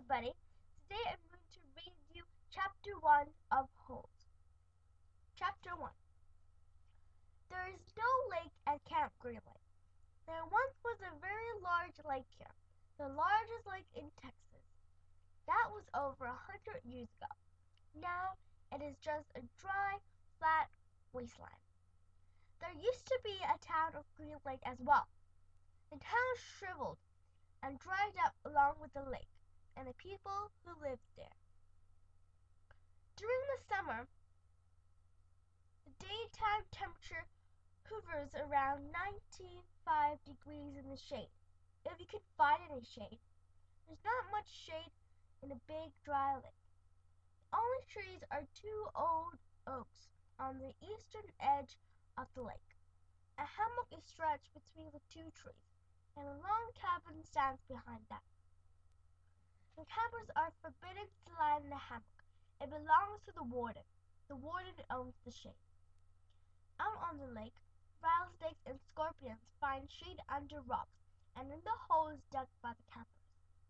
everybody. Today I'm going to read you Chapter 1 of Holes. Chapter 1. There is no lake at Camp Green Lake. There once was a very large lake here, the largest lake in Texas. That was over 100 years ago. Now it is just a dry, flat wasteland. There used to be a town of Green Lake as well. The town shriveled and dried up along with the lake and the people who lived there. During the summer, the daytime temperature hovers around 95 degrees in the shade, if you can find any shade. There's not much shade in a big dry lake. The only trees are two old oaks on the eastern edge of the lake. A hammock is stretched between the two trees, and a long cabin stands behind that. The campers are forbidden to lie in the hammock. It belongs to the warden. The warden owns the shade. Out on the lake, rattlesnakes and scorpions find shade under rocks and in the holes dug by the campers.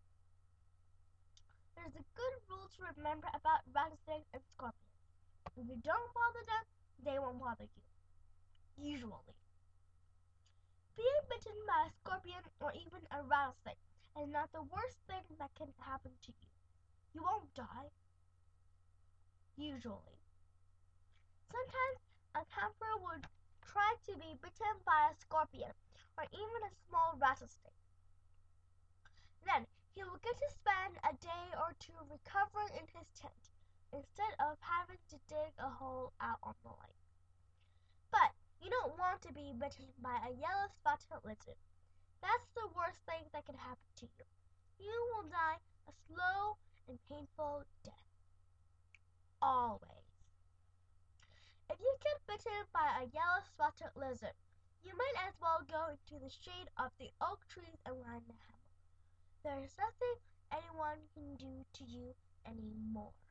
There's a good rule to remember about rattlesnakes and scorpions. If you don't bother them, they won't bother you. Usually. Being bitten by a scorpion or even a rattlesnake is not the worst thing that can happen to you. You won't die. Usually. Sometimes a camper would try to be bitten by a scorpion or even a small rattlesnake. Then he will get to spend a day or two recovering in his tent instead of having to dig a hole out on the lake. But you don't want to be bitten by a yellow-spotted lizard. That's the worst thing that can happen to you. You will die a slow and painful death. Always. If you get bitten by a yellow-spotted lizard, you might as well go into the shade of the oak trees and lie in the hammock. There is nothing anyone can do to you anymore.